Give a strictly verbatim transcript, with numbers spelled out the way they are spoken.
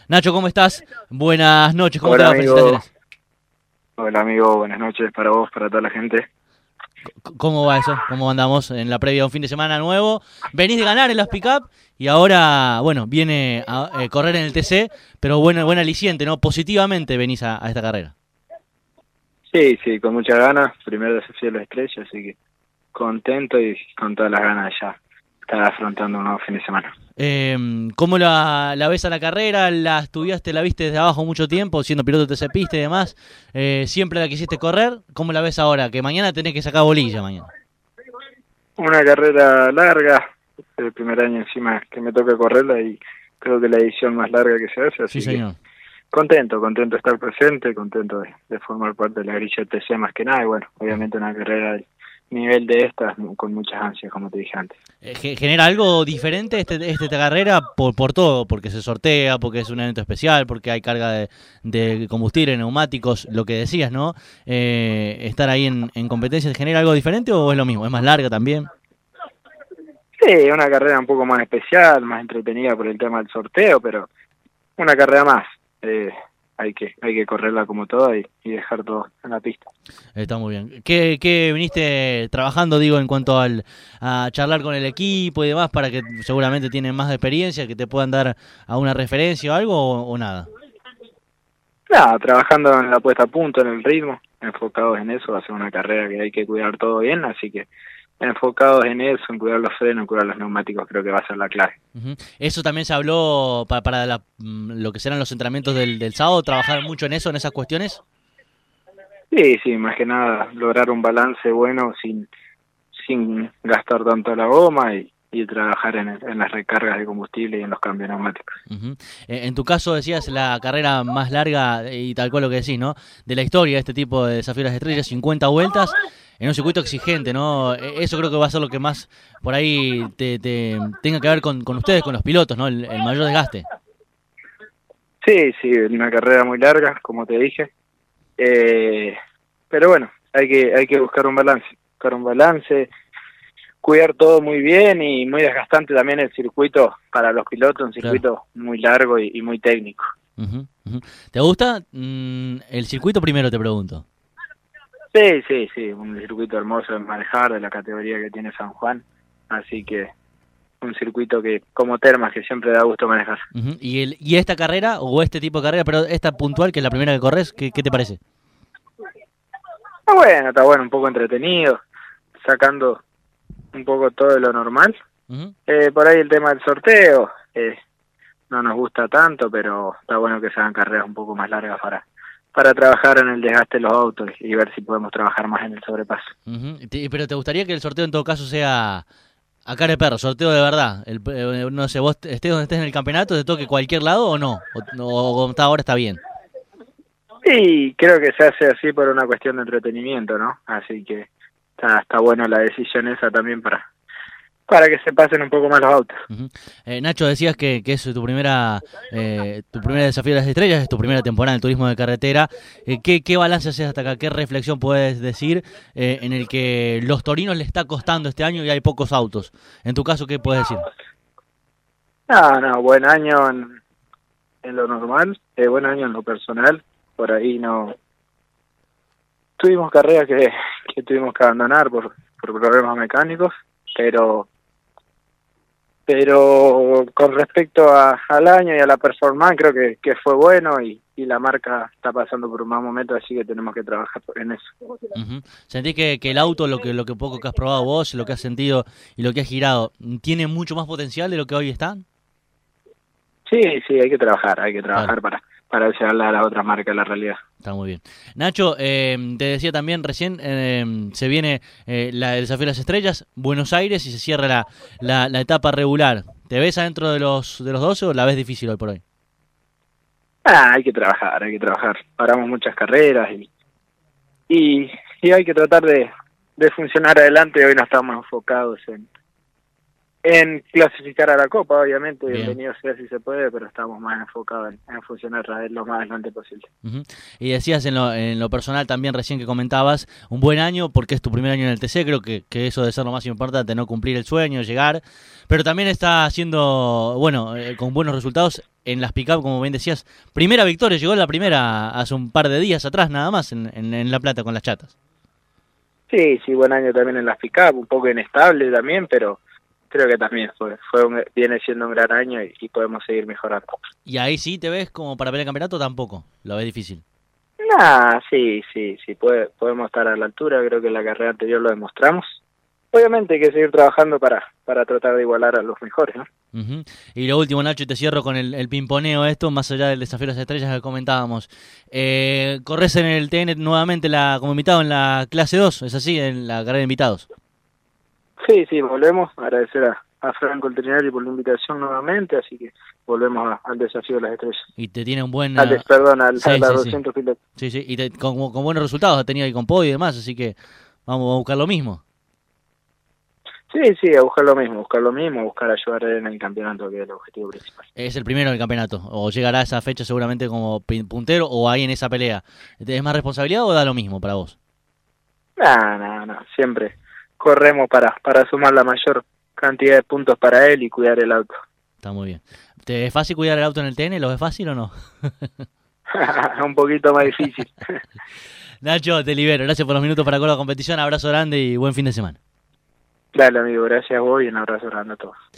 Nacho, ¿cómo estás? Buenas noches, ¿cómo te Hola va? amigo, Felicitaciones. hola amigo, buenas noches para vos, para toda la gente. C- ¿Cómo va eso? ¿Cómo andamos en la previa de un fin de semana nuevo? Venís de ganar en los pick-up y ahora, bueno, viene a eh, correr en el T C, pero bueno, buen aliciente, ¿no? Positivamente venís a, a esta carrera. Sí, sí, con muchas ganas, primer desafío de la estrella, así que contento y con todas las ganas ya estar afrontando un nuevo fin de semana. Eh, ¿Cómo la, la ves a la carrera? ¿La estudiaste, la viste desde abajo mucho tiempo, siendo piloto de T C Pista y demás? Eh, ¿Siempre la quisiste correr? ¿Cómo la ves ahora? Que mañana tenés que sacar bolilla mañana. Una carrera larga, el primer año encima que me toca correrla y creo que la edición más larga que se hace, Sí, así que señor. contento, contento de estar presente, contento de, de formar parte de la grilla T C más que nada y bueno, obviamente una carrera del nivel de estas con muchas ansias, como te dije antes. Eh, ge- ¿Genera algo diferente este, este, esta carrera por, por todo? Porque se sortea, porque es un evento especial, porque hay carga de, de combustible, neumáticos, lo que decías, ¿no? Eh, estar ahí en, en competencia, ¿genera algo diferente o es lo mismo? ¿Es más larga también? Sí, una carrera un poco más especial, más entretenida por el tema del sorteo, pero una carrera más. Eh, hay que hay que correrla como toda y, y dejar todo en la pista. Está muy bien. ¿Qué, qué viniste trabajando, digo, en cuanto al, a charlar con el equipo y demás, para que seguramente tienen más experiencia, que te puedan dar alguna referencia o algo o, o nada? Nada, trabajando en la puesta a punto, en el ritmo, enfocados en eso, va a ser una carrera que hay que cuidar todo bien, así que enfocados en eso, en cuidar los frenos, en cuidar los neumáticos, creo que va a ser la clave. Ujú. Eso también se habló pa- para la- mm, lo que serán los entrenamientos del, del sábado, trabajar mucho en eso, en esas cuestiones. Sí, sí, más que nada lograr un balance bueno sin sin gastar tanto la goma y, y trabajar en, el- en las recargas de combustible y en los cambios neumáticos. Ujú. Eh, En tu caso decías la carrera más larga y tal cual lo que decís, ¿no? De la historia de este tipo de Desafío de las Estrellas, cincuenta vueltas en un circuito exigente, ¿no? E- Eso creo que va a ser lo que más por ahí te, te- tenga que ver con, con ustedes, con los pilotos, ¿no? El, el mayor desgaste. Sí, sí, una carrera muy larga, como te dije. Eh, pero bueno, hay que hay que buscar un balance, buscar un balance, cuidar todo muy bien y muy desgastante también el circuito para los pilotos, un Claro. circuito muy largo y, y muy técnico. Ujú, ujú. ¿Te gusta mm, el circuito primero, te pregunto? Sí, sí, sí, un circuito hermoso de manejar de la categoría que tiene San Juan, así que un circuito que como Termas que siempre da gusto manejar. Ujú. ¿Y, el, ¿Y esta carrera o este tipo de carrera, pero esta puntual, que es la primera que corres, qué, qué te parece? Está bueno, está bueno, un poco entretenido, sacando un poco todo de lo normal. Ujú. Eh, por ahí el tema del sorteo, eh, no nos gusta tanto, pero está bueno que se hagan carreras un poco más largas para para trabajar en el desgaste de los autos y ver si podemos trabajar más en el sobrepaso. Ujú. Te- Pero ¿te gustaría que el sorteo en todo caso sea a cara de perro, sorteo de verdad? El, eh, no sé, vos estés donde estés en el campeonato, te toque cualquier lado o no, o, o como está ahora está bien. Y creo que se hace así por una cuestión de entretenimiento, ¿no? Así que está, está bueno la decisión esa también para para que se pasen un poco más los autos. Ujú. Eh, Nacho, decías que, que es tu primera eh, tu primer desafío de las estrellas, es tu primera temporada en el turismo de carretera. Eh, ¿qué, ¿Qué balance haces hasta acá? ¿Qué reflexión puedes decir eh, en el que los torinos le está costando este año y hay pocos autos? En tu caso, ¿qué puedes decir? No, no, buen año en, en lo normal, eh, buen año en lo personal. Por ahí no tuvimos carreras que, que tuvimos que abandonar por, por problemas mecánicos, pero pero con respecto a, al año y a la performance creo que, que fue bueno y, y la marca está pasando por un mal momento, así que tenemos que trabajar en eso. Ujú. ¿Sentís que, que el auto, lo que, lo que poco que has probado vos, lo que has sentido y lo que has girado, tiene mucho más potencial de lo que hoy está? Sí, sí, hay que trabajar, hay que Claro. trabajar para para llevarle a la otra marca la realidad. Está muy bien. Nacho, eh, te decía también recién, eh, se viene eh, la, el Desafío de las Estrellas, Buenos Aires, y se cierra la, la, la etapa regular. ¿Te ves adentro de los de los doce o la ves difícil hoy por hoy? Ah, hay que trabajar, hay que trabajar. Paramos muchas carreras y y, y hay que tratar de, de funcionar adelante. Hoy no estamos enfocados en, En clasificar a la Copa, obviamente, Bien. bienvenido sea si se puede, pero estamos más enfocados en, en funcionar lo más adelante posible. Uh-huh. Y decías en lo, en lo personal también recién que comentabas, un buen año porque es tu primer año en el T C, creo que, que eso debe ser lo más importante, no cumplir el sueño, llegar, pero también está haciendo, bueno, eh, con buenos resultados en las pick-up, como bien decías, primera victoria, llegó la primera hace un par de días atrás nada más en, en, en La Plata con las chatas. Sí, sí, buen año también en las pick-up, un poco inestable también, pero creo que también fue, fue un, viene siendo un gran año y, y podemos seguir mejorando. ¿Y ahí sí te ves como para pelear el campeonato o tampoco? ¿Lo ves difícil? Nah, sí, sí, sí, puede, podemos estar a la altura, creo que en la carrera anterior lo demostramos. Obviamente hay que seguir trabajando para, para tratar de igualar a los mejores, ¿no? Uh-huh. Y lo último, Nacho, y te cierro con el, el pimponeo esto, más allá del desafío de las estrellas que comentábamos. Eh, corres en el T N nuevamente la, como invitado en la clase dos, ¿es así? En la carrera de invitados. Sí, sí, volvemos. Agradecer a, a Franco el Trinari por la invitación nuevamente, así que volvemos a, al desafío de las estrellas. Y te tiene un buen... Al, perdón, al, sí, a la sí, doscientos sí. pilotos. Sí, sí, y te, con, con buenos resultados ha tenido ahí con podio y demás, así que vamos a buscar lo mismo. Sí, sí, a buscar lo mismo, buscar lo mismo, buscar ayudar en el campeonato, que es el objetivo principal. Es el primero del campeonato, o llegará a esa fecha seguramente como puntero o ahí en esa pelea. ¿Es más responsabilidad o da lo mismo para vos? No, no, no, siempre corremos para, para sumar la mayor cantidad de puntos para él y cuidar el auto. Está muy bien. ¿Te es fácil cuidar el auto en el T N? ¿Lo es fácil o no? Un poquito más difícil. Nacho, te libero. Gracias por los minutos para con la competición. Abrazo grande y buen fin de semana. Dale, amigo, gracias a vos y un abrazo grande a todos.